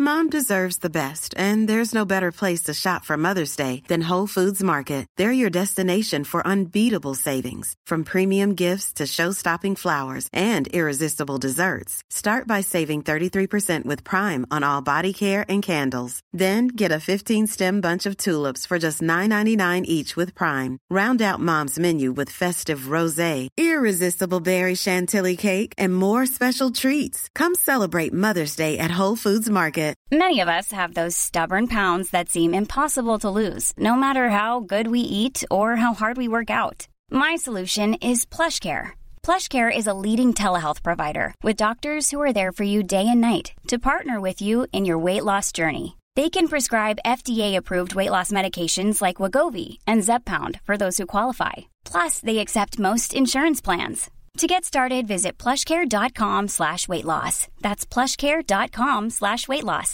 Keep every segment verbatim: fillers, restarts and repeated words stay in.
Mom deserves the best, and there's no better place to shop for Mother's Day than Whole Foods Market. They're your destination for unbeatable savings, from premium gifts to show-stopping flowers and irresistible desserts. Start by saving thirty-three percent with Prime on all body care and candles. Then get a fifteen-stem bunch of tulips for just nine ninety-nine each with Prime. Round out Mom's menu with festive rosé, irresistible berry chantilly cake, and more special treats. Come celebrate Mother's Day at Whole Foods Market. Many of us have those stubborn pounds that seem impossible to lose, no matter how good we eat or how hard we work out. My solution is PlushCare. PlushCare is a leading telehealth provider with doctors who are there for you day and night to partner with you in your weight loss journey. They can prescribe F D A-approved weight loss medications like Wegovy and Zepbound for those who qualify. Plus, they accept most insurance plans. To get started, visit plushcare.com slash weight loss. That's plushcare.com slash weight loss.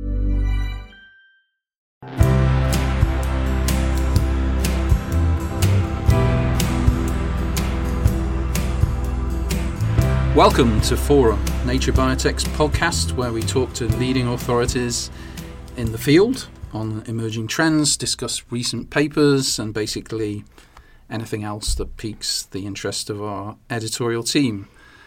Welcome to Forum, Nature Biotech's podcast, where we talk to leading authorities in the field on emerging trends, discuss recent papers, and basically anything else that piques the interest of our editorial team.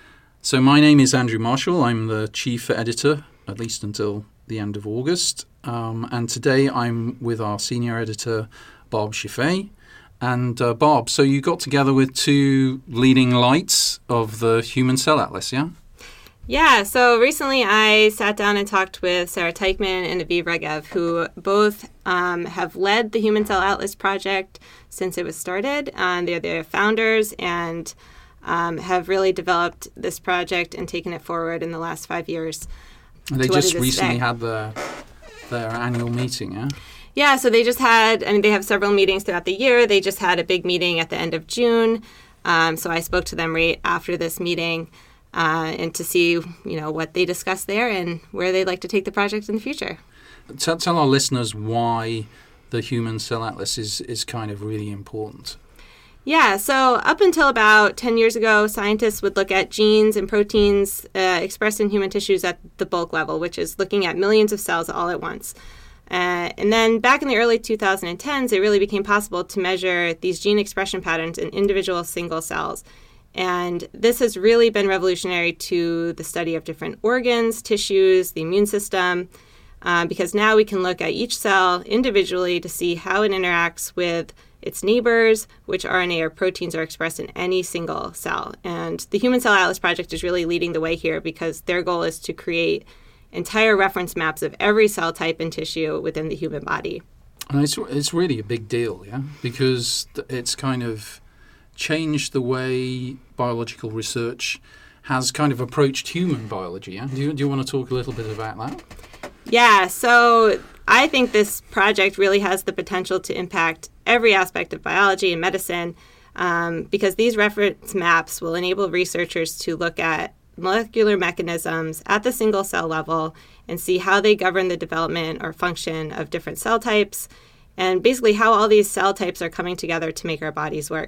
So my name is Andrew Marshall. I'm the chief editor, at least until the end of August. Um, and today I'm with our senior editor, Bob Schiffer. And uh, Bob, so you got together with two leading lights of the Human Cell Atlas, yeah? Yeah, so recently I sat down and talked with Sarah Teichmann and Aviv Regev, who both um, have led the Human Cell Atlas project since it was started. Um, they're the founders and um, have really developed this project and taken it forward in the last five years. And they just recently had their, their annual meeting, yeah? Yeah, so they just had, I mean, they have several meetings throughout the year. They just had a big meeting at the end of June. Um, so I spoke to them right after this meeting. Uh, and to see, you know, what they discussed there and where they'd like to take the project in the future. Tell, tell our listeners why the Human Cell Atlas is, is kind of really important. Yeah, so up until about ten years ago, scientists would look at genes and proteins uh, expressed in human tissues at the bulk level, which is looking at millions of cells all at once. Uh, and then back in the early two thousand tens, it really became possible to measure these gene expression patterns in individual single cells. And this has really been revolutionary to the study of different organs, tissues, the immune system, uh, because now we can look at each cell individually to see how it interacts with its neighbors, which R N A or proteins are expressed in any single cell. And the Human Cell Atlas project is really leading the way here because their goal is to create entire reference maps of every cell type and tissue within the human body. And it's, it's really a big deal, yeah, because it's kind of changed the way biological research has kind of approached human biology. Yeah? Do you, do you want to talk a little bit about that? Yeah, so I think this project really has the potential to impact every aspect of biology and medicine um, because these reference maps will enable researchers to look at molecular mechanisms at the single cell level and see how they govern the development or function of different cell types and basically how all these cell types are coming together to make our bodies work.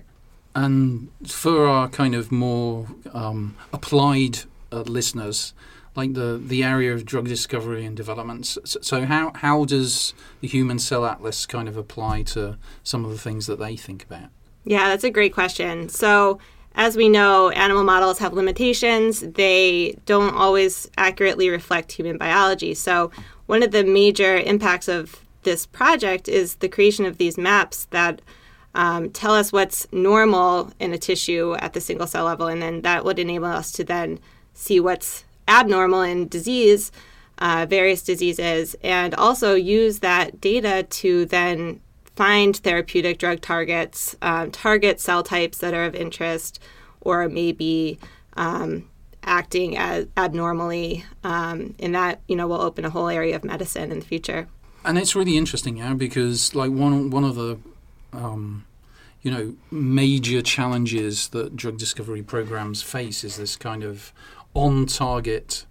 And for our kind of more um, applied uh, listeners, like the, the area of drug discovery and development, so, so how, how does the Human Cell Atlas kind of apply to some of the things that they think about? Yeah, that's a great question. So as we know, animal models have limitations. They don't always accurately reflect human biology. So one of the major impacts of this project is the creation of these maps that Um, tell us what's normal in a tissue at the single cell level, and then that would enable us to then see what's abnormal in disease, uh, various diseases, and also use that data to then find therapeutic drug targets, um, target cell types that are of interest, or maybe um, acting as abnormally, um, and that, you know, will open a whole area of medicine in the future. And it's really interesting, yeah, because like one one of the Um, you know, major challenges that drug discovery programs face is this kind of on-target,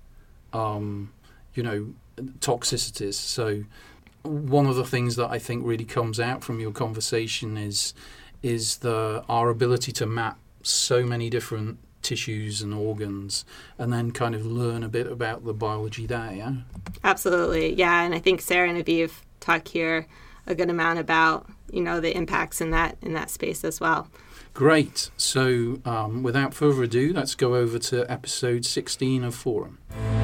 um, you know, toxicities. So one of the things that I think really comes out from your conversation is is the our ability to map so many different tissues and organs, and then kind of learn a bit about the biology there, yeah? Absolutely, yeah. And I think Sarah and Aviv talk here a good amount about, you know, the impacts in that in that space as well. Great. So um, without further ado, let's go over to episode sixteen of Forum.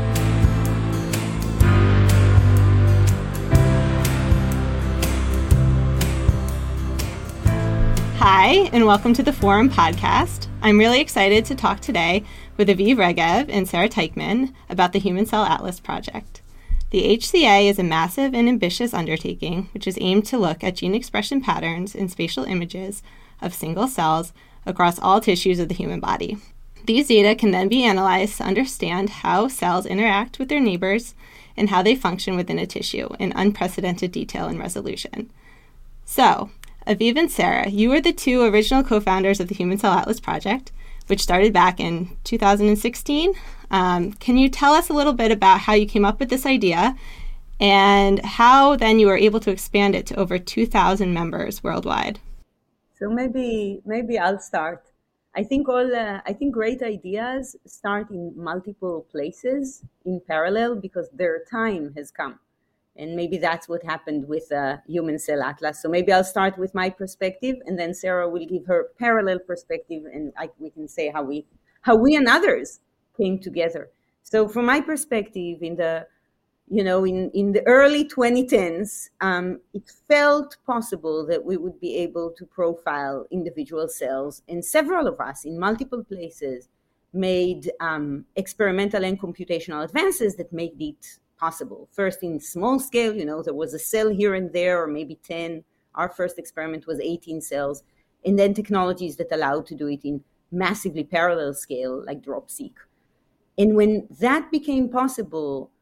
Hi, and welcome to the Forum podcast. I'm really excited to talk today with Aviv Regev and Sarah Teichmann about the Human Cell Atlas project. The H C A is a massive and ambitious undertaking which is aimed to look at gene expression patterns and spatial images of single cells across all tissues of the human body. These data can then be analyzed to understand how cells interact with their neighbors and how they function within a tissue in unprecedented detail and resolution. So, Aviv and Sarah, you were the two original co-founders of the Human Cell Atlas project, which started back in two thousand sixteen. Um, can you tell us a little bit about how you came up with this idea and how then you were able to expand it to over two thousand members worldwide? So maybe maybe I'll start. I think all uh, I think great ideas start in multiple places in parallel because their time has come. And maybe that's what happened with uh, Human Cell Atlas. So maybe I'll start with my perspective, and then Sarah will give her parallel perspective, and I, we can say how we, how we and others came together. So from my perspective, in the, you know, in, in the early twenty tens, um, it felt possible that we would be able to profile individual cells, and several of us in multiple places made um, experimental and computational advances that made it possible. First in small scale, you know, there was a cell here and there, or maybe ten. Our first experiment was eighteen cells. And then technologies that allowed to do it in massively parallel scale, like DropSeq. And when that became possible,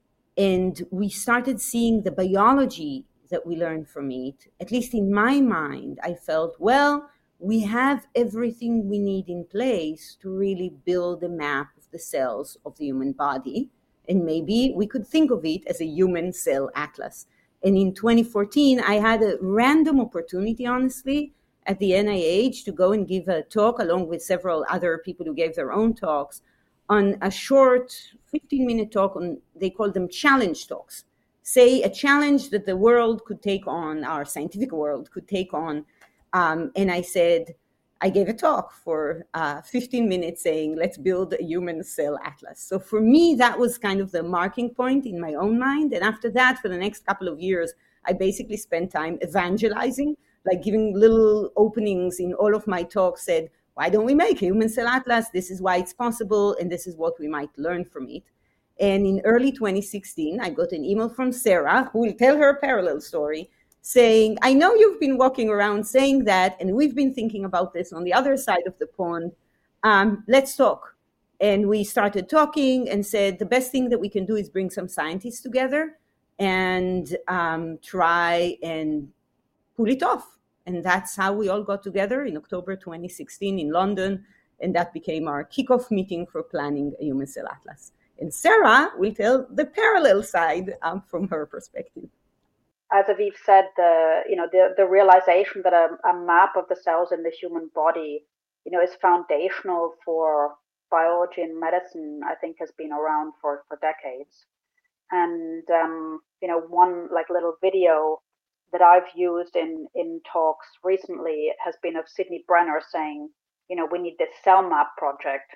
and we started seeing the biology that we learned from it, at least in my mind, I felt, well, we have everything we need in place to really build a map of the cells of the human body. And maybe we could think of it as a human cell atlas. And in twenty fourteen, I had a random opportunity, honestly, at the N I H to go and give a talk along with several other people who gave their own talks on a short fifteen minute talk on, they call them challenge talks. Say a challenge that the world could take on, our scientific world could take on. Um, and I said, I gave a talk for uh, fifteen minutes saying, let's build a human cell atlas. So for me, that was kind of the marking point in my own mind. And after that, for the next couple of years, I basically spent time evangelizing, like giving little openings in all of my talks, said, why don't we make a human cell atlas? This is why it's possible, and this is what we might learn from it. And in early twenty sixteen, I got an email from Sarah, who will tell her parallel story, saying, I know you've been walking around saying that, and we've been thinking about this on the other side of the pond. Um, let's talk. And we started talking and said, the best thing that we can do is bring some scientists together and um, try and pull it off. And that's how we all got together in October twenty sixteen in London. And that became our kickoff meeting for planning a Human Cell Atlas. And Sarah will tell the parallel side um, from her perspective. As Aviv said, the you know the, the realization that a, a map of the cells in the human body, you know, is foundational for biology and medicine, I think has been around for, for decades. And um, you know, one like little video that I've used in, in talks recently has been of Sidney Brenner saying, you know, we need this cell map project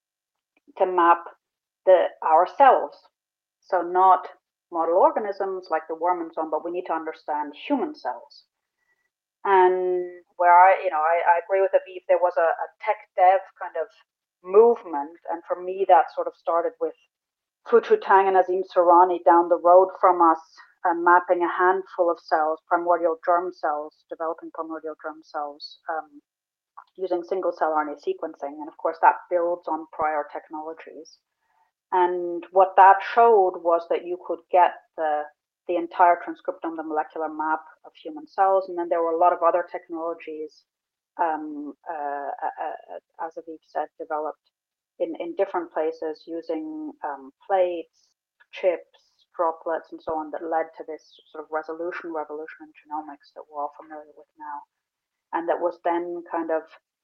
to map the our cells. So not model organisms like the worm and so on, but we need to understand human cells. And where I, you know, I, I agree with Aviv, there was a, a tech dev kind of movement. And for me, that sort of started with Fuchu Tang and Azim Surani down the road from us, uh, mapping a handful of cells, primordial germ cells, developing primordial germ cells, um, using single cell R N A sequencing. And of course, that builds on prior technologies. And what that showed was that you could get the, the entire transcriptome, the molecular map of human cells. And then there were a lot of other technologies, um, uh, uh, as Aviv said, developed in, in different places using um, plates, chips, droplets, and so on that led to this sort of resolution revolution in genomics that we're all familiar with now. And that was then kind of,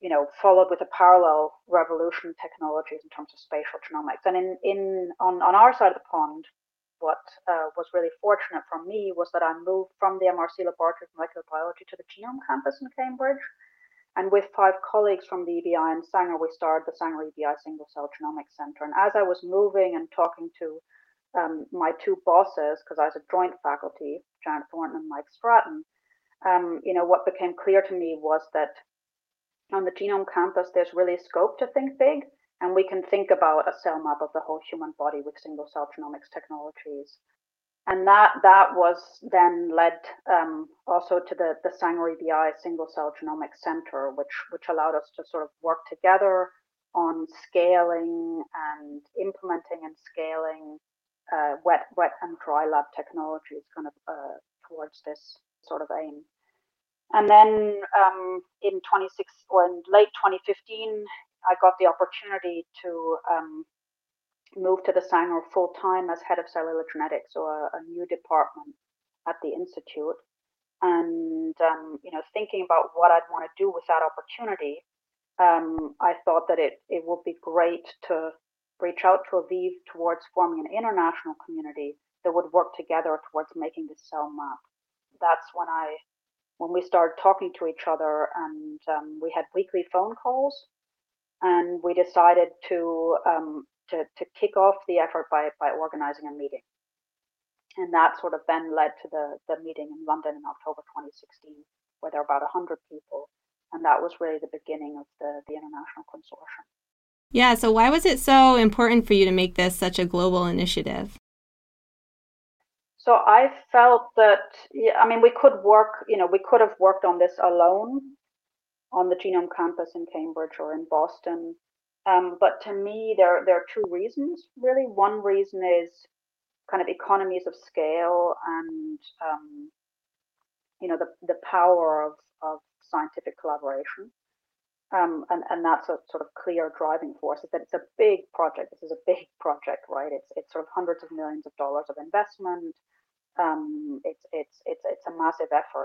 you know, followed with a parallel revolution in technologies in terms of spatial genomics. And in, in on, on our side of the pond, what uh, was really fortunate for me was that I moved from the M R C Laboratory of Molecular Biology to the Genome Campus in Cambridge. And with five colleagues from the E B I and Sanger, we started the Sanger E B I Single Cell Genomics Center. And as I was moving and talking to um, my two bosses, because I was a joint faculty, Janet Thornton and Mike Stratton, um, you know, what became clear to me was that on the Genome Campus, there's really scope to think big, and we can think about a cell map of the whole human body with single cell genomics technologies. And that that was then led um, also to the, the Sanger E B I Single Cell Genomics Center, which, which allowed us to sort of work together on scaling and implementing and scaling uh, wet, wet and dry lab technologies kind of uh, towards this sort of aim. And then um, in twenty-six or in late twenty fifteen, I got the opportunity to um, move to the Sanger full time as head of cellular genetics, or a, a new department at the institute. And um, you know, thinking about what I'd want to do with that opportunity, um, I thought that it it would be great to reach out to Aviv towards forming an international community that would work together towards making this cell map. That's when I. when we started talking to each other, and um, we had weekly phone calls, and we decided to um, to, to kick off the effort by, by organizing a meeting. And that sort of then led to the, the meeting in London in October twenty sixteen, where there were about one hundred people. And that was really the beginning of the, the international consortium. Yeah, so why was it so important for you to make this such a global initiative? So I felt that, yeah, I mean, we could work, you know, we could have worked on this alone on the Genome Campus in Cambridge or in Boston. Um, but to me, there, there are two reasons, really. One reason is kind of economies of scale and, um, you know, the, the power of, of scientific collaboration. Um, and, and that's a sort of clear driving force, is that it's a big project. This is a big project, right? It's, it's sort of hundreds of millions of dollars of investment. Um, it's it's it's it's a massive effort,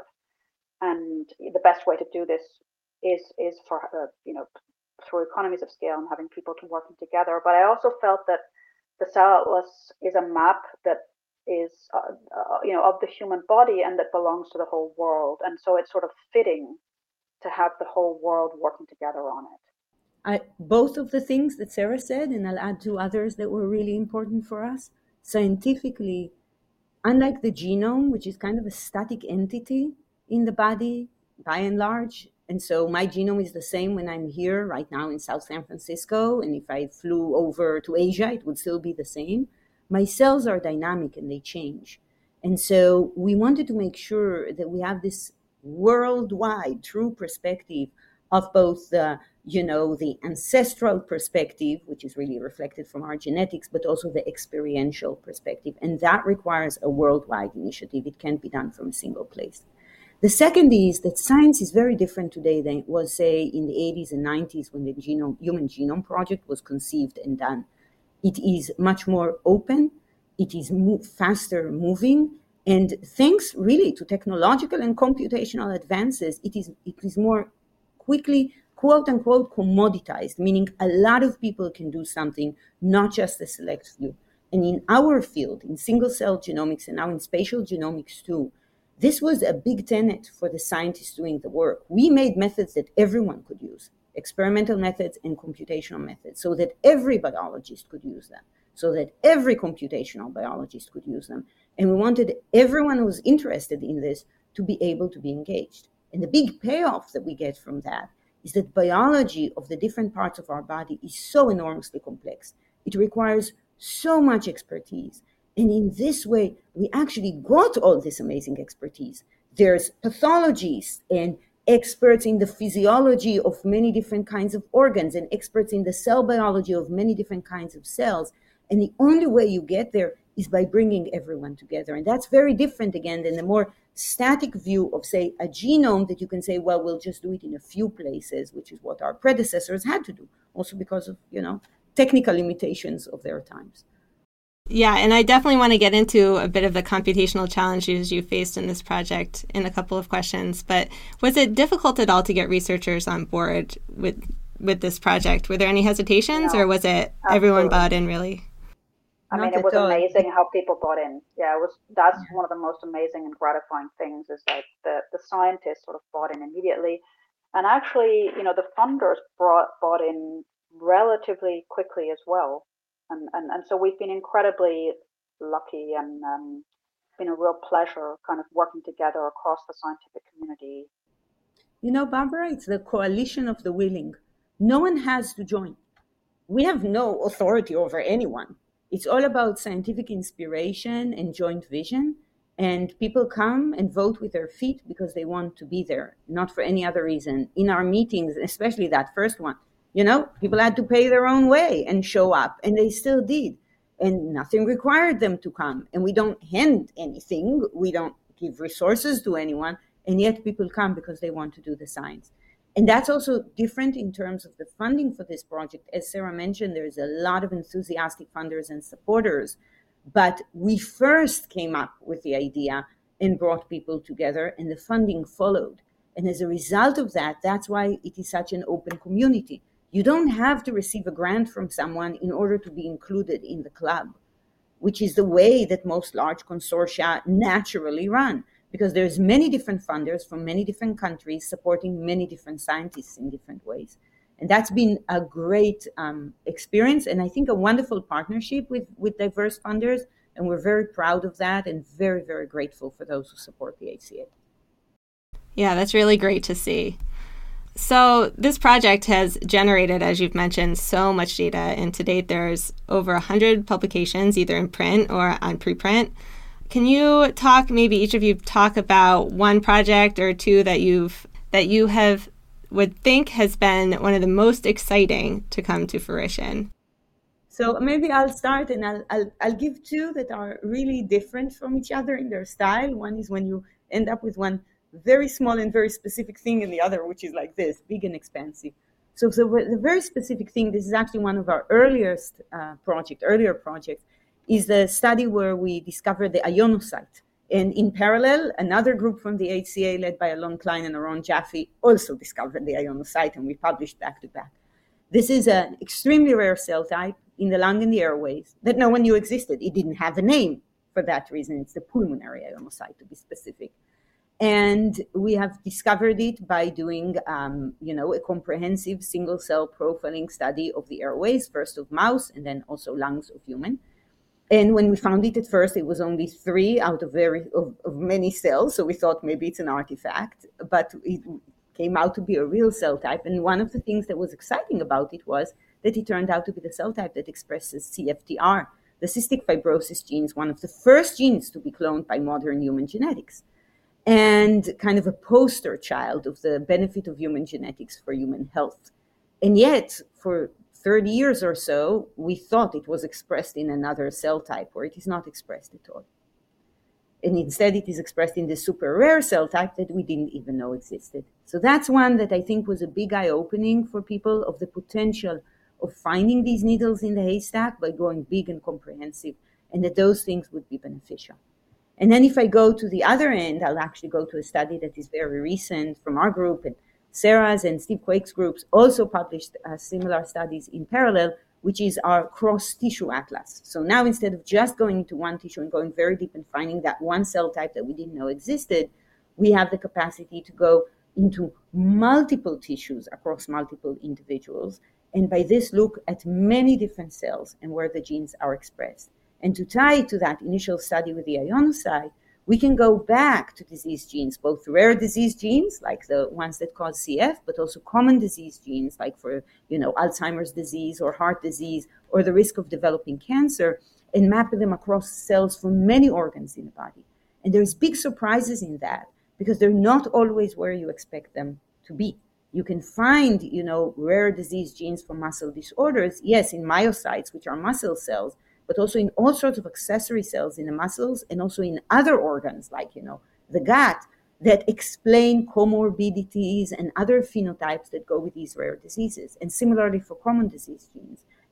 and the best way to do this is is for uh, you know through economies of scale and having people to working together. But I also felt that the Cell Atlas is a map that is uh, uh, you know of the human body and that belongs to the whole world, and so it's sort of fitting to have the whole world working together on it. I, both of the things that Sarah said, and I'll add two others that were really important for us. Scientifically, unlike the genome, which is kind of a static entity in the body by and large, and so my genome is the same when I'm here right now in South San Francisco, and if I flew over to Asia, it would still be the same. My cells are dynamic and they change. And so we wanted to make sure that we have this worldwide true perspective of both the, you know, the ancestral perspective, which is really reflected from our genetics, but also the experiential perspective. And that requires a worldwide initiative. It can't be done from a single place. The second is that science is very different today than it was, say, in the eighties and nineties when the genome, Human Genome Project was conceived and done. It is much more open. It is move, faster moving. And thanks really to technological and computational advances, it is it is more quickly, quote unquote, commoditized, meaning a lot of people can do something, not just a select few. And in our field, in single cell genomics and now in spatial genomics too, this was a big tenet for the scientists doing the work. We made methods that everyone could use, experimental methods and computational methods, so that every biologist could use them, so that every computational biologist could use them. And we wanted everyone who was interested in this to be able to be engaged. And the big payoff that we get from that is that biology of the different parts of our body is so enormously complex. It requires so much expertise. And in this way, we actually got all this amazing expertise. There's pathologists and experts in the physiology of many different kinds of organs and experts in the cell biology of many different kinds of cells. And the only way you get there is by bringing everyone together. And that's very different, again, than the more static view of, say, a genome that you can say, well, we'll just do it in a few places, which is what our predecessors had to do, also because of, you know, technical limitations of their times. Yeah, and I definitely want to get into a bit of the computational challenges you faced in this project in a couple of questions. But was it difficult at all to get researchers on board with with this project? Were there any hesitations, No, or was it absolutely. everyone bought in really? I mean, Not it was at all. amazing how people bought in. Yeah, it was. That's one of the most amazing and gratifying things is that the, the scientists sort of bought in immediately. And actually, you know, the funders brought, bought in relatively quickly as well. And, and, and so we've been incredibly lucky and um, been a real pleasure kind of working together across the scientific community. You know, Barbara, it's the coalition of the willing. No one has to join. We have no authority over anyone. It's all about scientific inspiration and joint vision. And people come and vote with their feet because they want to be there, not for any other reason. In our meetings, especially that first one, you know, people had to pay their own way and show up, and they still did. And nothing required them to come. And we don't hand anything. We don't give resources to anyone. And yet people come because they want to do the science. And that's also different in terms of the funding for this project. As Sarah mentioned, there's a lot of enthusiastic funders and supporters. But we first came up with the idea and brought people together, and the funding followed. And as a result of that, that's why it is such an open community. You don't have to receive a grant from someone in order to be included in the club, which is the way that most large consortia naturally run, because there's many different funders from many different countries supporting many different scientists in different ways. And that's been a great um, experience, and I think a wonderful partnership with, with diverse funders, and we're very proud of that and very, very grateful for those who support the H C A. Yeah, that's really great to see. So this project has generated, as you've mentioned, so much data, and to date there's over one hundred publications, either in print or on preprint. Can you talk, maybe each of you talk about one project or two that you've that you have would think has been one of the most exciting to come to fruition? So maybe I'll start, and I'll, I'll, I'll give two that are really different from each other in their style. One is when you end up with one very small and very specific thing, and the other, which is like this, big and expansive. So, so the very specific thing, this is actually one of our earliest uh, project, earlier projects, is the study where we discovered the ionocyte. And in parallel, another group from the H C A led by Alon Klein and Aron Jaffe also discovered the ionocyte, and we published back to back. This is an extremely rare cell type in the lung and the airways that no one knew existed. It didn't have a name for that reason. It's the pulmonary ionocyte, to be specific. And we have discovered it by doing, um, you know, a comprehensive single-cell profiling study of the airways, first of mouse and then also lungs of human. And when we found it at first, it was only three out of very of, of many cells. So we thought maybe it's an artifact, but it came out to be a real cell type. And one of the things that was exciting about it was that it turned out to be the cell type that expresses C F T R, the cystic fibrosis gene, is one of the first genes to be cloned by modern human genetics, and kind of a poster child of the benefit of human genetics for human health. And yet, for thirty years or so, we thought it was expressed in another cell type where it is not expressed at all. And instead, it is expressed in this super rare cell type that we didn't even know existed. So that's one that I think was a big eye-opening for people of the potential of finding these needles in the haystack by going big and comprehensive, and that those things would be beneficial. And then if I go to the other end, I'll actually go to a study that is very recent from our group, and Sarah's and Steve Quake's groups also published uh, similar studies in parallel, which is our cross-tissue atlas. So now instead of just going into one tissue and going very deep and finding that one cell type that we didn't know existed, we have the capacity to go into multiple tissues across multiple individuals, and by this look at many different cells and where the genes are expressed. And to tie to that initial study with the ionocyte, we can go back to disease genes, both rare disease genes, like the ones that cause C F, but also common disease genes, like for, you know, Alzheimer's disease or heart disease, or the risk of developing cancer, and map them across cells from many organs in the body. And there's big surprises in that, because they're not always where you expect them to be. You can find, you know, rare disease genes for muscle disorders, yes, in myocytes, which are muscle cells, but also in all sorts of accessory cells in the muscles, and also in other organs like, you know, the gut, that explain comorbidities and other phenotypes that go with these rare diseases. And similarly for common disease genes.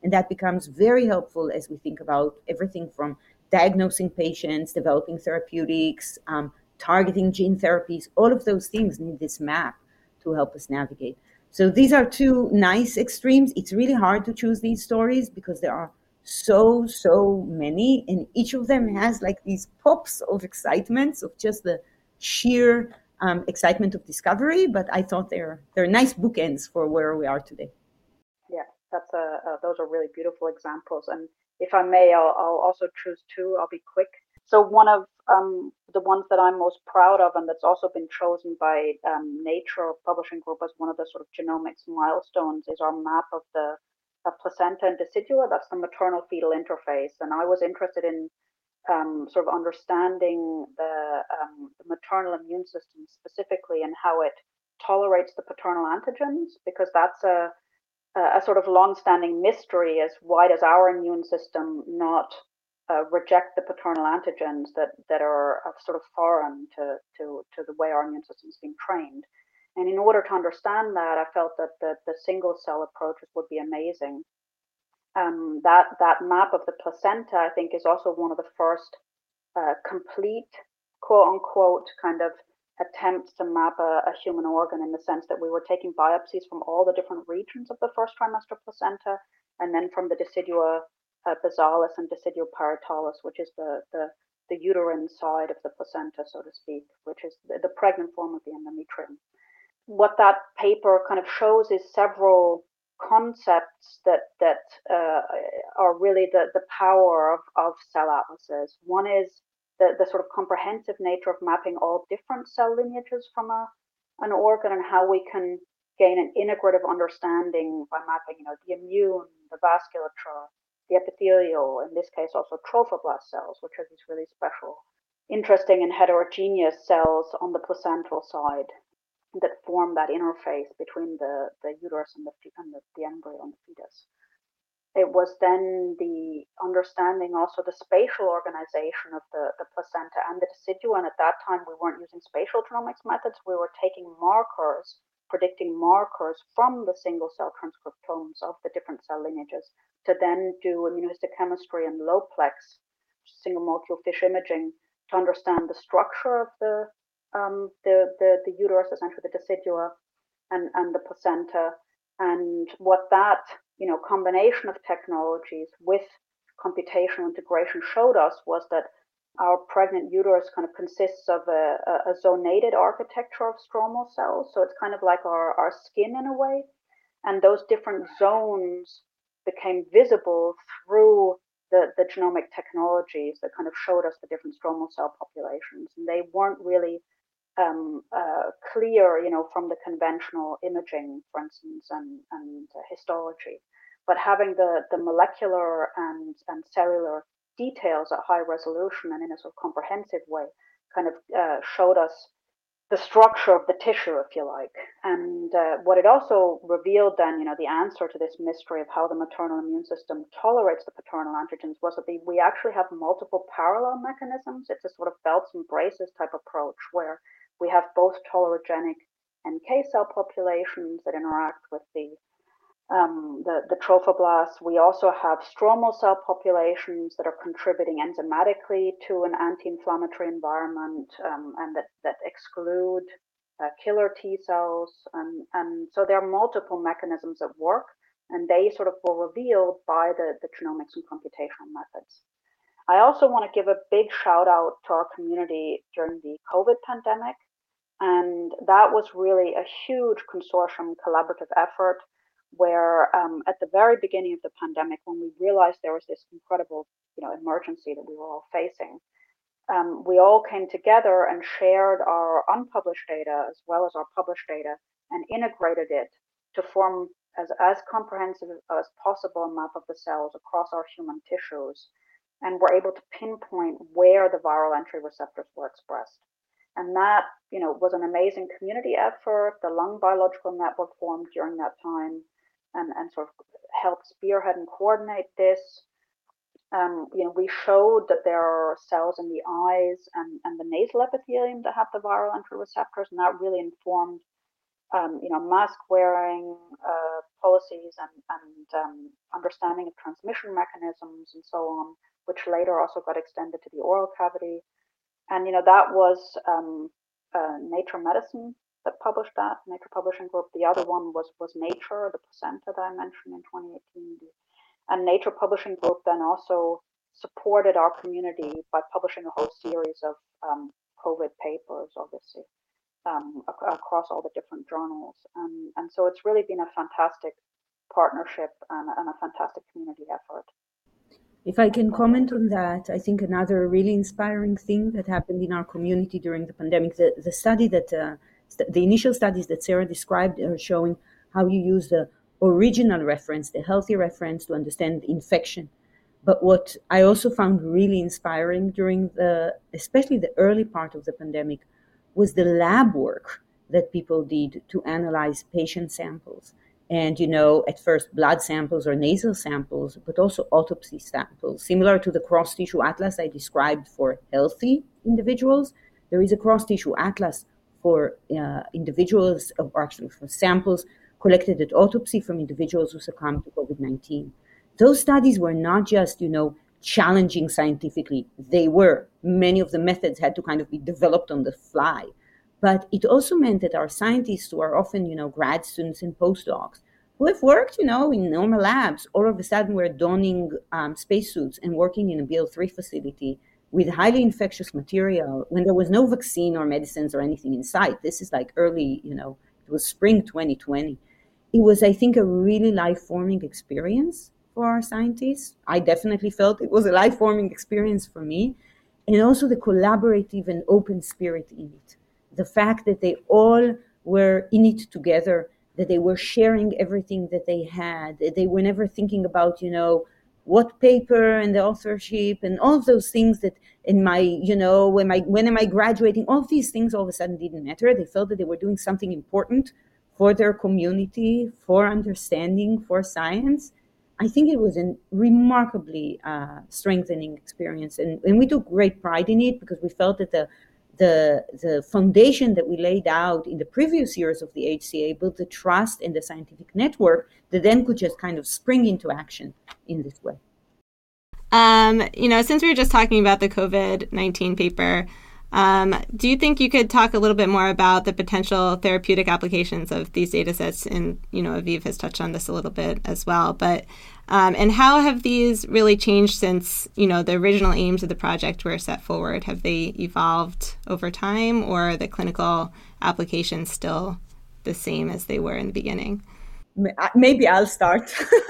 And that becomes very helpful as we think about everything from diagnosing patients, developing therapeutics, um, targeting gene therapies. All of those things need this map to help us navigate. So these are two nice extremes. It's really hard to choose these stories because there are so, so many, and each of them has like these pops of excitements of just the sheer um, excitement of discovery. But I thought they're they're nice bookends for where we are today. Yeah, that's a, uh, those are really beautiful examples. And if I may, I'll, I'll also choose two. I'll be quick. So one of um, the ones that I'm most proud of, and that's also been chosen by um, Nature Publishing Group as one of the sort of genomics milestones, is our map of the uh, placenta and decidua. That's the maternal-fetal interface. And I was interested in um, sort of understanding the, um, the maternal immune system specifically and how it tolerates the paternal antigens, because that's a a sort of long-standing mystery as why does our immune system not uh, reject the paternal antigens that, that are sort of foreign to, to, to the way our immune system is being trained. And in order to understand that, I felt that the, the single-cell approaches would be amazing. Um, that, that map of the placenta, I think, is also one of the first uh, complete, quote-unquote, kind of attempts to map a, a human organ, in the sense that we were taking biopsies from all the different regions of the first trimester placenta, and then from the decidua uh, basalis and decidua paritalis, which is the, the, the uterine side of the placenta, so to speak, which is the, the pregnant form of the endometrium. What that paper kind of shows is several concepts that, that uh, are really the, the power of, of cell atlases. One is The, the sort of comprehensive nature of mapping all different cell lineages from a, an organ, and how we can gain an integrative understanding by mapping, you know, the immune, the vasculature, the epithelial, in this case also trophoblast cells, which are these really special, interesting and heterogeneous cells on the placental side that form that interface between the, the uterus and the, and the, the embryo and the fetus. It was then the understanding also the spatial organization of the, the placenta and the decidua. And at that time, we weren't using spatial genomics methods. We were taking markers, predicting markers from the single cell transcriptomes of the different cell lineages to then do immunohistochemistry and low-plex, single molecule FISH imaging, to understand the structure of the, um, the, the, the uterus, essentially the decidua, and, and the placenta. And what that, you know, combination of technologies with computational integration showed us was that our pregnant uterus kind of consists of a, a zonated architecture of stromal cells. So it's kind of like our, our skin in a way. And those different zones became visible through the, the genomic technologies that kind of showed us the different stromal cell populations. And they weren't really Um, uh, clear, you know, from the conventional imaging, for instance, and, and uh, histology, but having the, the molecular and, and cellular details at high resolution and in a sort of comprehensive way kind of uh, showed us the structure of the tissue, if you like. And uh, what it also revealed then, you know, the answer to this mystery of how the maternal immune system tolerates the paternal antigens was that the, we actually have multiple parallel mechanisms. It's a sort of belts and braces type approach where we have both tolerogenic N K cell populations that interact with the, um, the, the trophoblasts. We also have stromal cell populations that are contributing enzymatically to an anti-inflammatory environment, um, and that, that exclude uh, killer T cells. And, and so there are multiple mechanisms at work, and they sort of were revealed by the, the genomics and computational methods. I also want to give a big shout out to our community during the COVID pandemic. And that was really a huge consortium collaborative effort where um, at the very beginning of the pandemic, when we realized there was this incredible, you know, emergency that we were all facing, um, we all came together and shared our unpublished data as well as our published data and integrated it to form as, as comprehensive as possible a map of the cells across our human tissues. And we're able to pinpoint where the viral entry receptors were expressed. And that, you know, was an amazing community effort. The Lung Biological Network formed during that time and, and sort of helped spearhead and coordinate this. Um, you know, we showed that there are cells in the eyes and, and the nasal epithelium that have the viral entry receptors, and that really informed um, you know, mask wearing uh, policies and, and um, understanding of transmission mechanisms and so on, which later also got extended to the oral cavity. And, you know, that was um, uh, Nature Medicine that published that, Nature Publishing Group. The other one was, was Nature, the placenta that I mentioned in twenty eighteen. And Nature Publishing Group then also supported our community by publishing a whole series of um, COVID papers, obviously, um, ac- across all the different journals. And, and so it's really been a fantastic partnership and, and a fantastic community effort. If I can comment on that, I think another really inspiring thing that happened in our community during the pandemic, the, the study that, uh, st- the initial studies that Sarah described are showing how you use the original reference, the healthy reference, to understand infection. But what I also found really inspiring during the, especially the early part of the pandemic, was the lab work that people did to analyze patient samples. And, you know, at first blood samples or nasal samples, but also autopsy samples. Similar to the cross-tissue atlas I described for healthy individuals, there is a cross-tissue atlas for uh, individuals, or actually for samples collected at autopsy from individuals who succumbed to COVID nineteen. Those studies were not just, you know, challenging scientifically. They were. Many of the methods had to kind of be developed on the fly. But it also meant that our scientists, who are often, you know, grad students and postdocs, who have worked, you know, in normal labs, all of a sudden were donning um, spacesuits and working in a B L three facility with highly infectious material when there was no vaccine or medicines or anything in sight. This is like early, you know, it was spring twenty twenty. It was, I think, a really life-forming experience for our scientists. I definitely felt it was a life-forming experience for me. And also the collaborative and open spirit in it. The fact that they all were in it together, that they were sharing everything that they had, that they were never thinking about, you know, what paper and the authorship and all of those things that in my, you know, when, my, when am I graduating, all of these things all of a sudden didn't matter. They felt that they were doing something important for their community, for understanding, for science. I think it was a remarkably uh, strengthening experience. And, and we took great pride in it because we felt that the The, the foundation that we laid out in the previous years of the H C A built the trust in the scientific network that then could just kind of spring into action in this way. Um, you know, since we were just talking about the COVID nineteen paper, um, do you think you could talk a little bit more about the potential therapeutic applications of these data sets? And, you know, Aviv has touched on this a little bit as well. But Um, and how have these really changed since, you know, the original aims of the project were set forward? Have they evolved over time, or are the clinical applications still the same as they were in the beginning? Maybe I'll start.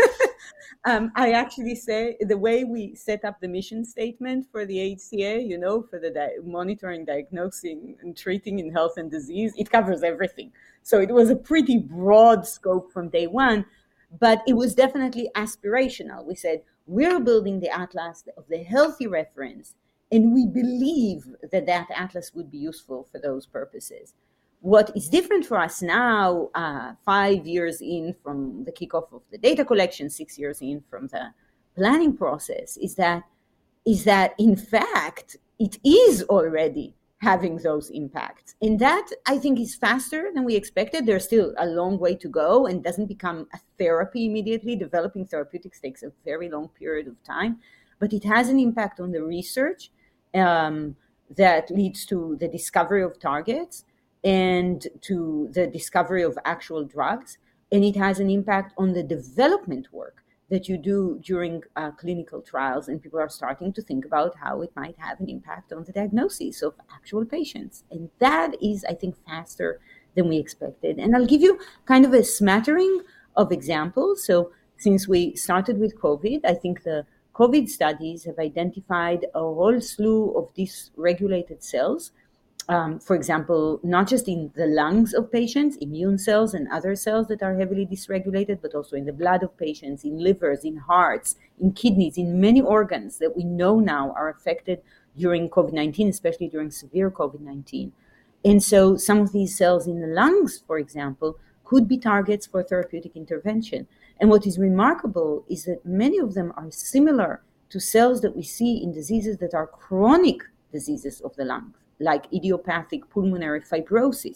um, I actually say the way we set up the mission statement for the H C A, you know, for the di- monitoring, diagnosing, and treating in health and disease, it covers everything. So it was a pretty broad scope from day one. But it was definitely aspirational. We said, we're building the atlas of the healthy reference, and we believe that that atlas would be useful for those purposes. What is different for us now, uh, five years in from the kickoff of the data collection, six years in from the planning process, is that, is that in fact, it is already having those impacts. And that, I think, is faster than we expected. There's still a long way to go and doesn't become a therapy immediately. Developing therapeutics takes a very long period of time, but it has an impact on the research um, that leads to the discovery of targets and to the discovery of actual drugs. And it has an impact on the development work that you do during uh, clinical trials, and people are starting to think about how it might have an impact on the diagnosis of actual patients. And that is, I think, faster than we expected. And I'll give you kind of a smattering of examples. So since we started with COVID, I think the COVID studies have identified a whole slew of dysregulated cells. Um, for example, not just in the lungs of patients, immune cells and other cells that are heavily dysregulated, but also in the blood of patients, in livers, in hearts, in kidneys, in many organs that we know now are affected during COVID nineteen, especially during severe COVID nineteen. And so some of these cells in the lungs, for example, could be targets for therapeutic intervention. And what is remarkable is that many of them are similar to cells that we see in diseases that are chronic diseases of the lungs, like idiopathic pulmonary fibrosis.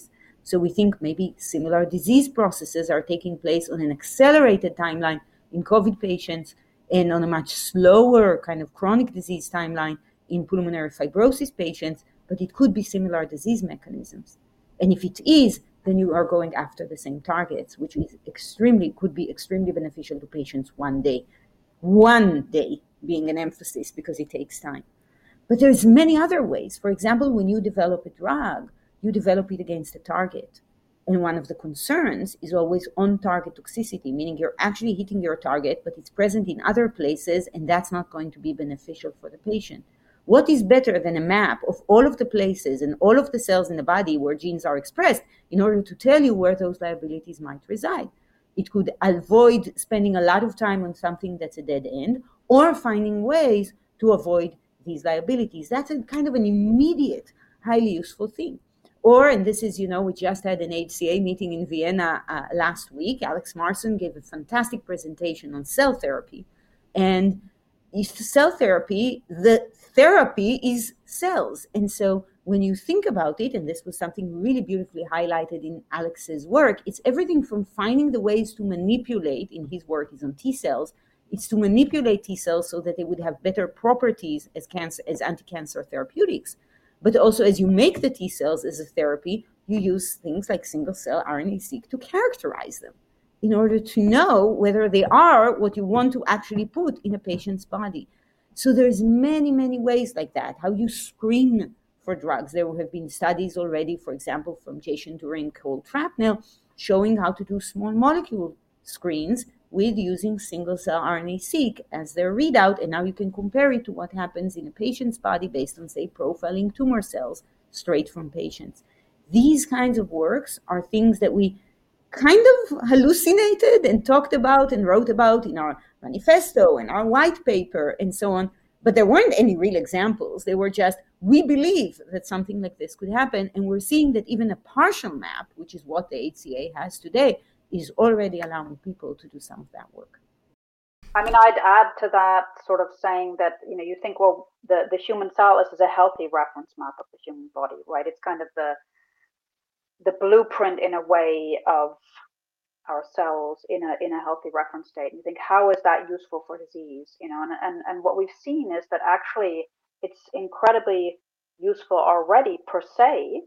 So we think maybe similar disease processes are taking place on an accelerated timeline in COVID patients and on a much slower kind of chronic disease timeline in pulmonary fibrosis patients, but it could be similar disease mechanisms. And if it is, then you are going after the same targets, which is extremely, could be extremely beneficial to patients one day. One day being an emphasis because it takes time. But there's many other ways. For example, when you develop a drug, you develop it against a target. And one of the concerns is always on-target toxicity, meaning you're actually hitting your target, but it's present in other places, and that's not going to be beneficial for the patient. What is better than a map of all of the places and all of the cells in the body where genes are expressed in order to tell you where those liabilities might reside? It could avoid spending a lot of time on something that's a dead end or finding ways to avoid these liabilities. That's a kind of an immediate, highly useful thing. Or, and this is, you know, we just had an H C A meeting in Vienna uh, last week. Alex Marson gave a fantastic presentation on cell therapy. And cell therapy, the therapy is cells. And so when you think about it, and this was something really beautifully highlighted in Alex's work, it's everything from finding the ways to manipulate, in his work is on T cells, it's to manipulate T cells so that they would have better properties as cancer, as anti-cancer therapeutics. But also as you make the T cells as a therapy, you use things like single-cell R N A-seq to characterize them in order to know whether they are what you want to actually put in a patient's body. So there's many, many ways like that, how you screen for drugs. There have been studies already, for example, from Jason Durin called Trapnell, showing how to do small molecule screens with using single-cell R N A-seq as their readout, and now you can compare it to what happens in a patient's body based on, say, profiling tumor cells straight from patients. These kinds of works are things that we kind of hallucinated and talked about and wrote about in our manifesto and our white paper and so on, but there weren't any real examples. They were just, we believe that something like this could happen, and we're seeing that even a partial map, which is what the H C A has today, is already allowing people to do some of that work. I mean, I'd add to that, sort of saying that, you know, you think, well, the, the human cell is a healthy reference map of the human body, right? It's kind of the the blueprint in a way of our cells in a in a healthy reference state. And you think, how is that useful for disease? You know, and and, and what we've seen is that actually it's incredibly useful already per se,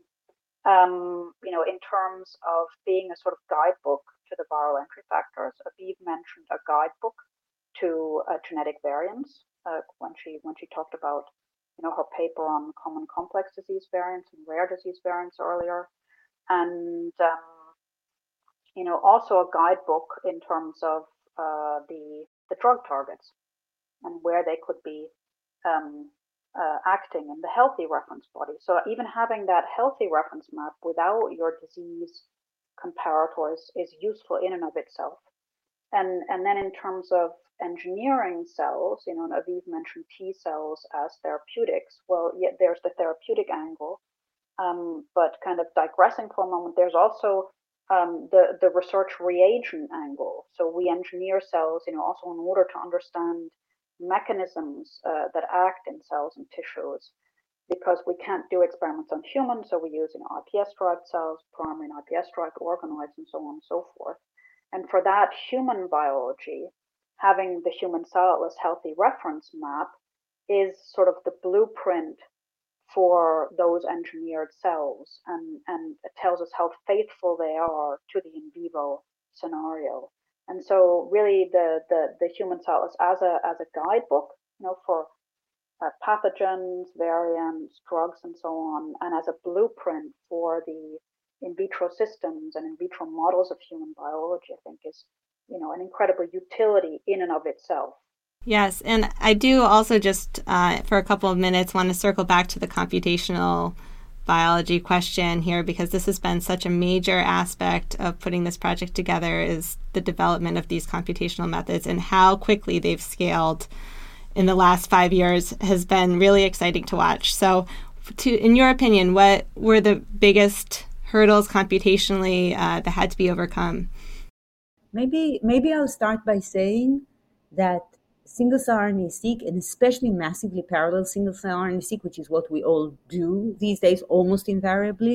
um, you know, in terms of being a sort of guidebook to the viral entry factors. Aviv mentioned a guidebook to uh, genetic variants uh, when she when she talked about, you know, her paper on common complex disease variants and rare disease variants earlier. And, um, you know, also a guidebook in terms of uh, the the drug targets and where they could be um, uh, acting in the healthy reference body. So even having that healthy reference map without your disease comparators is useful in and of itself. And and then in terms of engineering cells, you know, and Aviv mentioned T cells as therapeutics. Well, yeah, there's the therapeutic angle. Um, but kind of digressing for a moment, there's also um, the, the research reagent angle. So we engineer cells, you know, also in order to understand mechanisms uh, that act in cells and tissues, because we can't do experiments on humans. So we use, you know, I P S-derived cells, primary and I P S-derived organoids, and so on and so forth. And for that human biology, having the human cell as healthy reference map is sort of the blueprint for those engineered cells, and, and it tells us how faithful they are to the in vivo scenario. And so really the, the, the human cell is as a, as a guidebook, you know, for uh, pathogens, variants, drugs, and so on, and as a blueprint for the in vitro systems and in vitro models of human biology, I think is, you know, an incredible utility in and of itself. Yes, and I do also just, uh, for a couple of minutes, want to circle back to the computational biology question here, because this has been such a major aspect of putting this project together, is the development of these computational methods, and how quickly they've scaled in the last five years has been really exciting to watch. So to, in your opinion, what were the biggest hurdles computationally uh, that had to be overcome? Maybe, maybe I'll start by saying that single-cell R N A-seq, and especially massively parallel single-cell R N A-seq, which is what we all do these days almost invariably,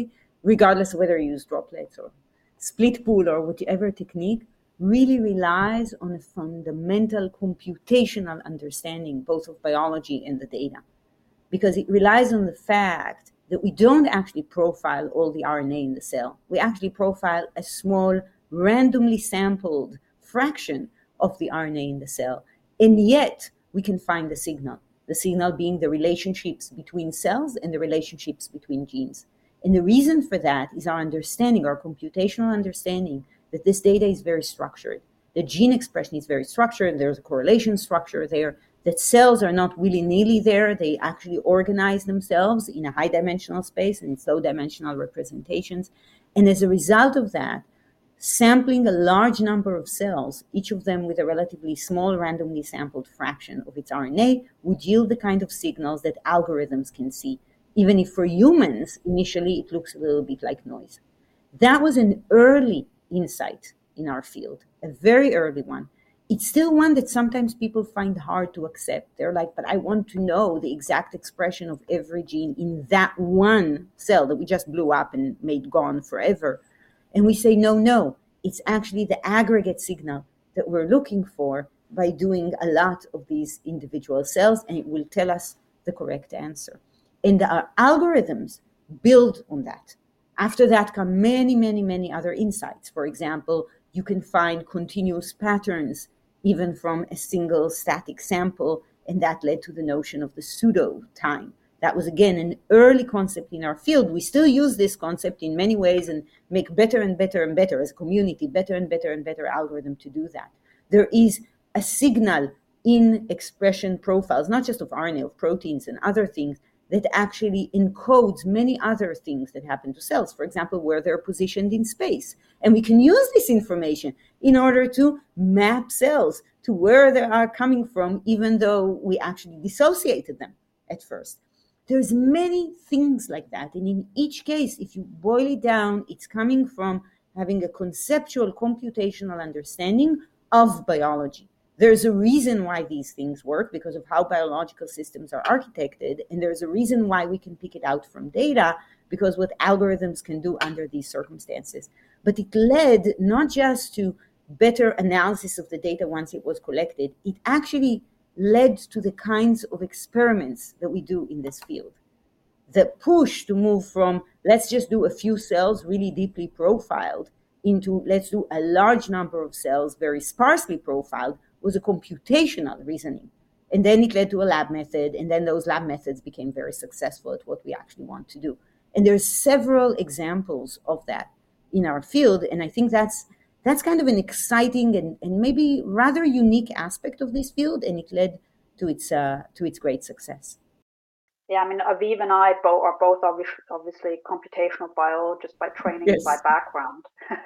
regardless of whether you use droplets or split pool or whatever technique, really relies on a fundamental computational understanding, both of biology and the data, because it relies on the fact that we don't actually profile all the R N A in the cell. We actually profile a small, randomly sampled fraction of the R N A in the cell, and yet we can find the signal, the signal being the relationships between cells and the relationships between genes. And the reason for that is our understanding, our computational understanding, that this data is very structured. The gene expression is very structured. There's a correlation structure there, that cells are not willy-nilly there. They actually organize themselves in a high-dimensional space and in low-dimensional representations. And as a result of that, sampling a large number of cells, each of them with a relatively small randomly sampled fraction of its R N A, would yield the kind of signals that algorithms can see, even if for humans, initially it looks a little bit like noise. That was an early insight in our field, a very early one. It's still one that sometimes people find hard to accept. They're like, but I want to know the exact expression of every gene in that one cell that we just blew up and made gone forever. And we say, no, no, it's actually the aggregate signal that we're looking for by doing a lot of these individual cells, and it will tell us the correct answer. And our algorithms build on that. After that come many, many, many other insights. For example, you can find continuous patterns even from a single static sample, and that led to the notion of the pseudo time. That was, again, an early concept in our field. We still use this concept in many ways and make better and better and better as a community, better and better and better algorithm to do that. There is a signal in expression profiles, not just of R N A, of proteins and other things, that actually encodes many other things that happen to cells, for example, where they're positioned in space. And we can use this information in order to map cells to where they are coming from, even though we actually dissociated them at first. There's many things like that. And in each case, if you boil it down, it's coming from having a conceptual computational understanding of biology. There's a reason why these things work because of how biological systems are architected, and there's a reason why we can pick it out from data because what algorithms can do under these circumstances. But it led not just to better analysis of the data once it was collected, it actually led to the kinds of experiments that we do in this field. The push to move from let's just do a few cells really deeply profiled into let's do a large number of cells very sparsely profiled was a computational reasoning. And then it led to a lab method, and then those lab methods became very successful at what we actually want to do. And there's several examples of that in our field, and I think that's that's kind of an exciting and, and maybe rather unique aspect of this field, and it led to its uh, to its great success. Yeah, I mean, Aviv and I both are both obviously, obviously computational biologists by training yes. and by background.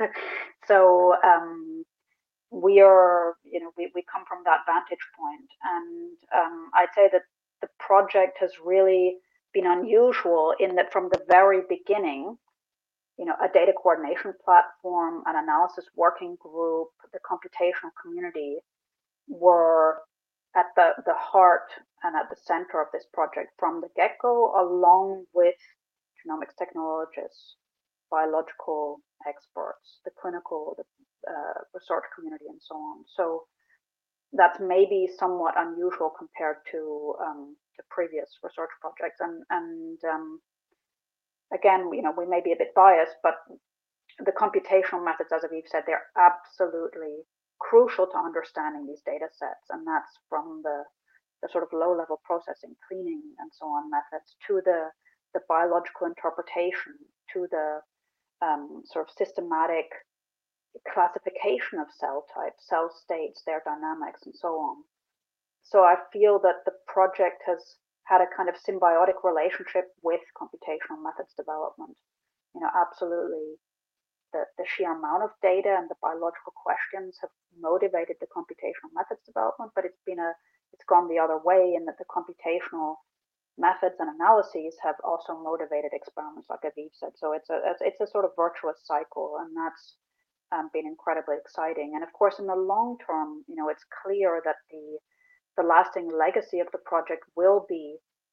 so um, we are, you know, we, we come from that vantage point. And um, I'd say that the project has really been unusual in that from the very beginning, you know, a data coordination platform, an analysis working group, the computational community were at the, the heart and at the center of this project from the get-go, along with genomics technologists, biological experts, the clinical, the uh, research community, and so on. So that's maybe somewhat unusual compared to um, the previous research projects. And, and um, again, you know, we may be a bit biased, but the computational methods, as Aviv said, they're absolutely crucial to understanding these data sets. And that's from the, the sort of low-level processing, cleaning, and so on methods to the, the biological interpretation, to the um, sort of systematic classification of cell types, cell states, their dynamics, and so on. So I feel that the project has had a kind of symbiotic relationship with computational methods development. You know, absolutely, the, the sheer amount of data and the biological questions have motivated the computational methods development, but it's been a, it's gone the other way in that the computational methods and analyses have also motivated experiments, like Aviv said. So it's a, it's a sort of virtuous cycle, and that's Um, been incredibly exciting. And of course, in the long term, you know, it's clear that the the lasting legacy of the project will be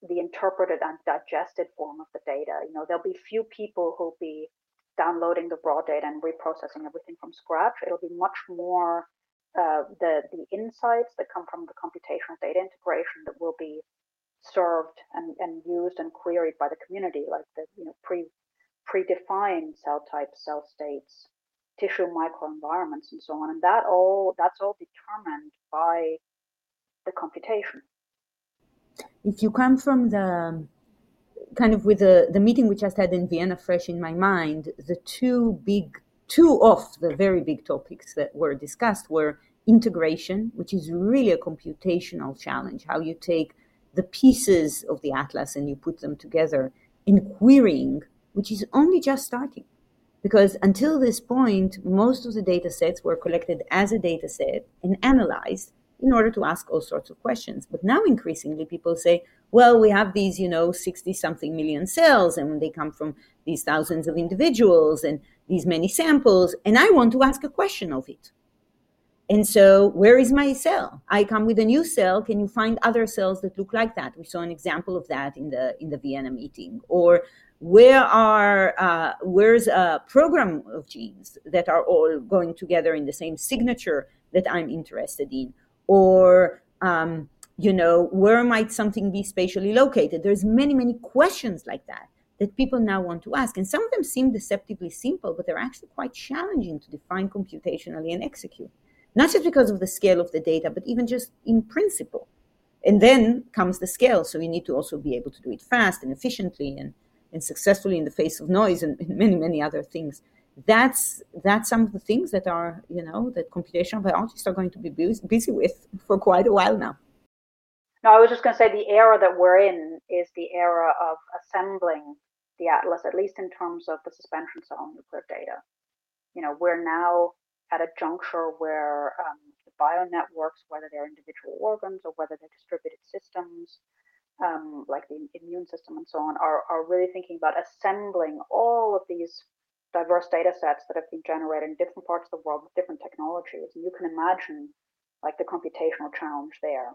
the interpreted and digested form of the data. You know, there'll be few people who'll be downloading the raw data and reprocessing everything from scratch. It'll be much more uh, the the insights that come from the computational data integration that will be served and, and used and queried by the community, like the you know pre predefined cell types, cell states, tissue microenvironments, and so on. And that all that's all determined by the computation. If you come from the kind of with the, the meeting we just had in Vienna fresh in my mind, the two big, two of the very big topics that were discussed were integration, which is really a computational challenge, how you take the pieces of the atlas and you put them together, and querying, which is only just starting. Because until this point, most of the data sets were collected as a data set and analyzed in order to ask all sorts of questions. But now increasingly people say, well, we have these, you know, sixty something million cells, and they come from these thousands of individuals and these many samples, and I want to ask a question of it. And so where is my cell? I come with a new cell. Can you find other cells that look like that? We saw an example of that in the in the Vienna meeting. Or where are uh, where's a program of genes that are all going together in the same signature that I'm interested in? Or um, you know, where might something be spatially located? There's many, many questions like that that people now want to ask. And some of them seem deceptively simple, but they're actually quite challenging to define computationally and execute. Not just because of the scale of the data, but even just in principle. And then comes the scale. So you need to also be able to do it fast and efficiently and, and successfully in the face of noise and, and many, many other things. That's that's some of the things that are, you know, that computational biologists are going to be busy with for quite a while now. No, I was just going to say the era that we're in is the era of assembling the atlas, at least in terms of the suspension cell nuclear data. You know, we're now at a juncture where um, the bionetworks, whether they're individual organs or whether they're distributed systems, um, like the immune system and so on, are, are really thinking about assembling all of these diverse data sets that have been generated in different parts of the world with different technologies. And you can imagine like the computational challenge there.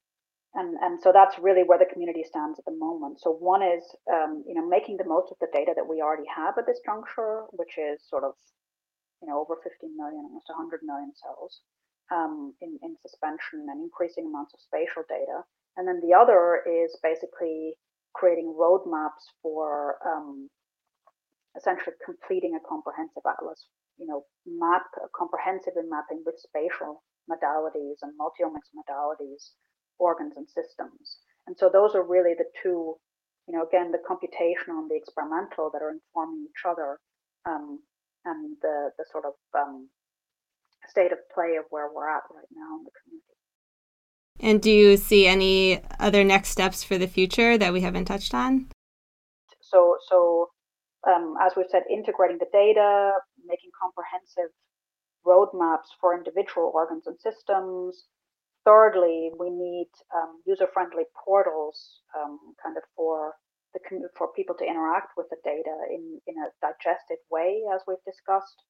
And, and so that's really where the community stands at the moment. So one is, um, you know, making the most of the data that we already have at this juncture, which is sort of, you know, over fifteen million, almost one hundred million cells um, in, in suspension and increasing amounts of spatial data. And then the other is basically creating roadmaps for um, essentially completing a comprehensive atlas, you know, map comprehensively mapping with spatial modalities and multiomics modalities, organs and systems. And so those are really the two, you know, again, the computational and the experimental that are informing each other, um, and the, the sort of um, state of play of where we're at right now in the community. And do you see any other next steps for the future that we haven't touched on? So, so um, as we've said, integrating the data, making comprehensive roadmaps for individual organs and systems. Thirdly, we need um, user-friendly portals, um, kind of for the for people to interact with the data in, in a digested way, as we've discussed.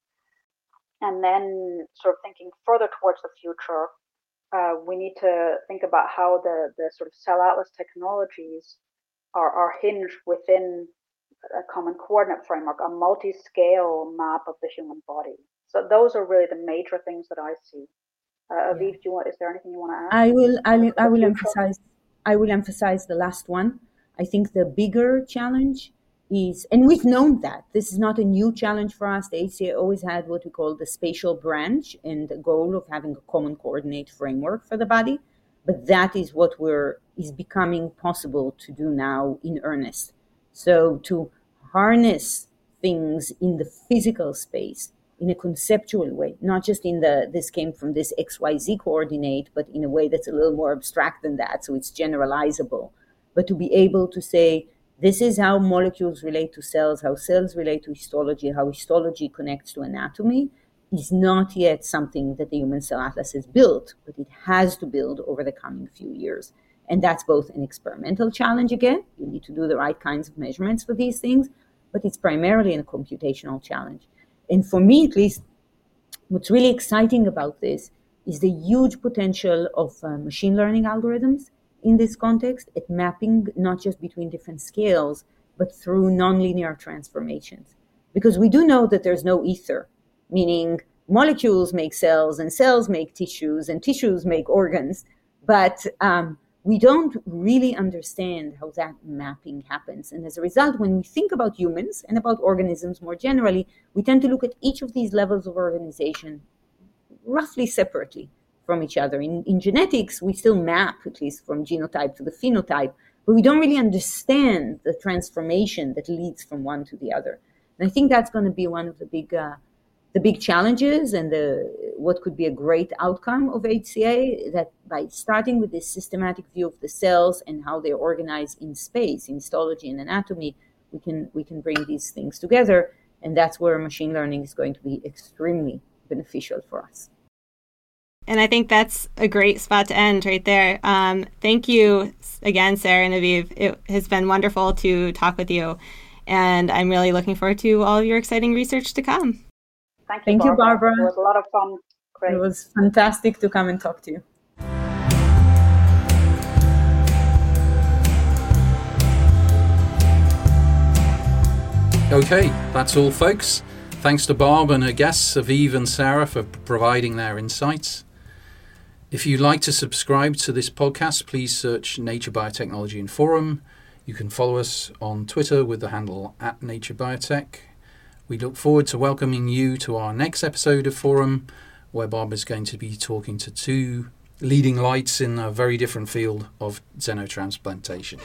And then, sort of thinking further towards the future, uh, we need to think about how the, the sort of cell atlas technologies are, are hinged within a common coordinate framework, a multi-scale map of the human body. So those are really the major things that I see. Uh, Aviv, do you want, is there anything you want to add? I will. I, I will emphasize. I will emphasize the last one. I think the bigger challenge is, and we've known that this is not a new challenge for us. The A C A always had what we call the spatial branch and the goal of having a common coordinate framework for the body. But that is what we're is becoming possible to do now in earnest. So to harness things in the physical space in a conceptual way, not just in the, this came from this X Y Z coordinate, but in a way that's a little more abstract than that, so it's generalizable. But to be able to say, this is how molecules relate to cells, how cells relate to histology, how histology connects to anatomy, is not yet something that the Human Cell Atlas has built, but it has to build over the coming few years. And that's both an experimental challenge again, you need to do the right kinds of measurements for these things, but it's primarily a computational challenge. And for me, at least, what's really exciting about this is the huge potential of uh, machine learning algorithms in this context at mapping not just between different scales, but through nonlinear transformations. Because we do know that there's no ether, meaning molecules make cells and cells make tissues and tissues make organs, but um, we don't really understand how that mapping happens. And as a result, when we think about humans and about organisms more generally, we tend to look at each of these levels of organization roughly separately from each other. In, in genetics, we still map, at least from genotype to the phenotype, but we don't really understand the transformation that leads from one to the other. And I think that's going to be one of the big uh, the big challenges and the what could be a great outcome of H C A, that by starting with this systematic view of the cells and how they're organized in space, in histology and anatomy, we can we can bring these things together. And that's where machine learning is going to be extremely beneficial for us. And I think that's a great spot to end right there. Um, thank you again, Sarah and Aviv. It has been wonderful to talk with you. And I'm really looking forward to all of your exciting research to come. Thank you, Thank Barbara. you, Barbara. It was a lot of fun. Great. It was fantastic to come and talk to you. Okay, that's all, folks. Thanks to Barb and her guests, Aviv and Sarah, for providing their insights. If you'd like to subscribe to this podcast, please search Nature Biotechnology and Forum. You can follow us on Twitter with the handle at Nature Biotech. We look forward to welcoming you to our next episode of Forum, where Bob is going to be talking to two leading lights in a very different field of xenotransplantation.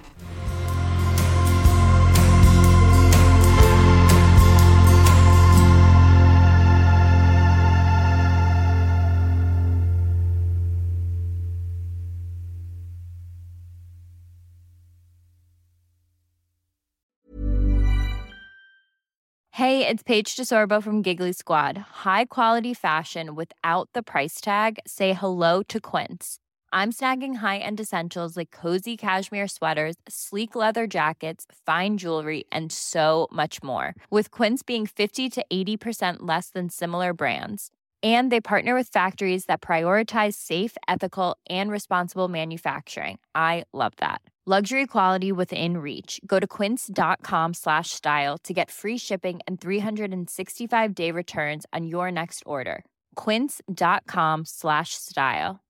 Hey, it's Paige DeSorbo from Giggly Squad. High quality fashion without the price tag. Say hello to Quince. I'm snagging high-end essentials like cozy cashmere sweaters, sleek leather jackets, fine jewelry, and so much more. With Quince being fifty to eighty percent less than similar brands. And they partner with factories that prioritize safe, ethical, and responsible manufacturing. I love that. Luxury quality within reach. Go to quince.com slash style to get free shipping and three sixty-five day returns on your next order. Quince.com slash style.